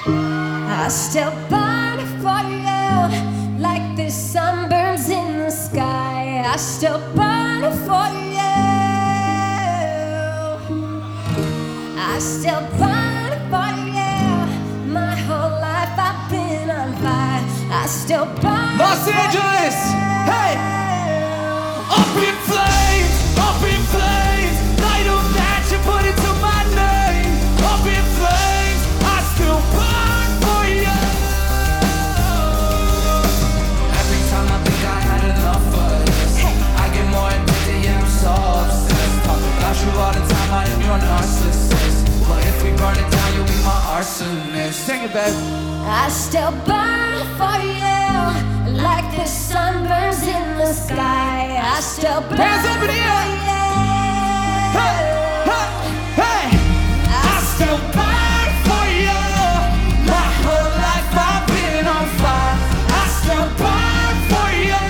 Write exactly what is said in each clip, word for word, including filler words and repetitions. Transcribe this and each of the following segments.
I still burn for you like the sunburns in the sky. I still burn for you. I still burn for you. My whole life I've been on fire. I still burn. Los Angeles, hey! Up in flames, up in flames. Light a match and put it to my name. Up in flames, I still burn for you. Every time I think I had enough of this, hey. I get more addicted, yeah, I'm so obsessed. Talk about you all the time, I am your narcissist. But if we burn it down, you'll be my arsonist. Sing it, babe. I still burn for you like the sunburns in the sky. I still burn Hands up in the air. for you. Hey, hey, hey. I still burn for you. My whole life I've been on fire. I still burn for you.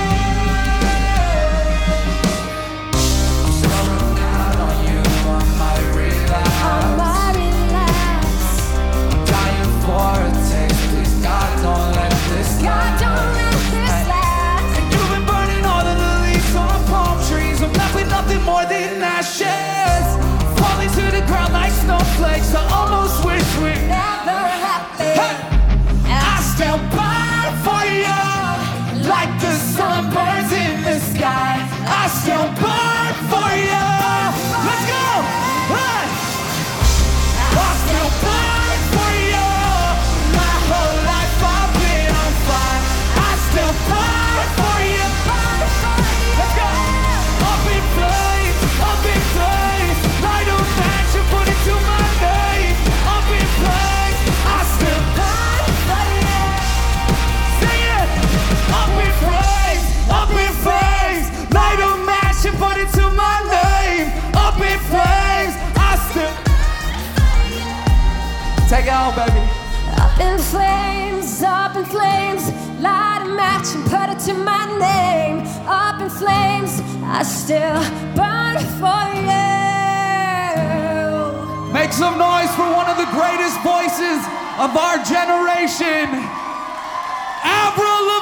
I'm slowing down on you. I might relax. I might relax. I'm dying for a taste. Please, God, don't let this God, last. don't let this last. And you've been burning all of the leaves on palm trees. I'm left with nothing more than ashes, falling to the ground like snowflakes. I almost wish we Never happy. Hey! I still burn for you like the sun burns in the sky. I still burn for you. Let's go! Hey! I still burn for you. My whole life I've been on fire. I still burn for you. Let's go! Up in flames, up in flames. Light a match and put it to my name. Up in flames, I still burn for you. Sing it! Up in flames, up in flames. Light a match and put it to my name. Up in flames, I still. Take it home, baby. Up in flames, up in flames. Light a match and put it to my name. Up in flames, I still burn for you. Make some noise for one of the greatest voices of our generation, Avril Lavigne.